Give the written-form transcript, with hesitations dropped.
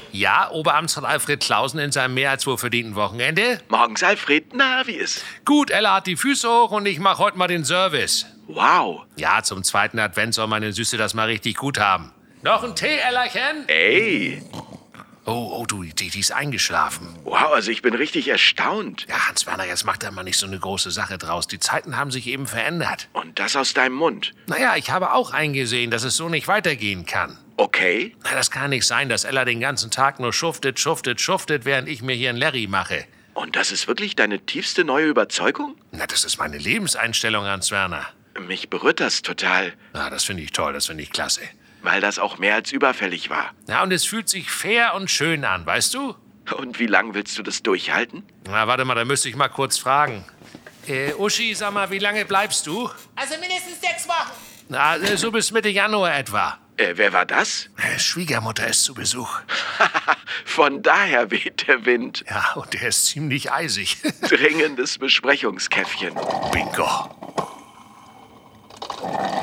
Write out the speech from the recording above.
Ja, Oberamtsrat Alfred Clausen in seinem mehr als wohlverdienten Wochenende. Morgens, Alfred. Na, wie ist? Gut, Ella hat die Füße hoch und ich mache heute mal den Service. Wow. Ja, zum zweiten Advent soll meine Süße das mal richtig gut haben. Noch ein Tee, Ellerchen? Ey. Oh, du, die ist eingeschlafen. Wow, also ich bin richtig erstaunt. Ja, Hans-Werner, jetzt macht er mal nicht so eine große Sache draus. Die Zeiten haben sich eben verändert. Und das aus deinem Mund. Naja, ich habe auch eingesehen, dass es so nicht weitergehen kann. Okay. Na, das kann nicht sein, dass Ella den ganzen Tag nur schuftet, während ich mir hier einen Larry mache. Und das ist wirklich deine tiefste neue Überzeugung? Na, das ist meine Lebenseinstellung, Hans-Werner. Mich berührt das total. Na, das finde ich toll, das finde ich klasse. Weil das auch mehr als überfällig war. Ja, und es fühlt sich fair und schön an, weißt du? Und wie lange willst du das durchhalten? Na, warte mal, da müsste ich mal kurz fragen. Uschi, sag mal, wie lange bleibst du? Also mindestens 6 Wochen. Na, so bis Mitte Januar etwa. Wer war das? Schwiegermutter ist zu Besuch. Von daher weht der Wind. Ja, und der ist ziemlich eisig. Dringendes Besprechungskäffchen. Bingo.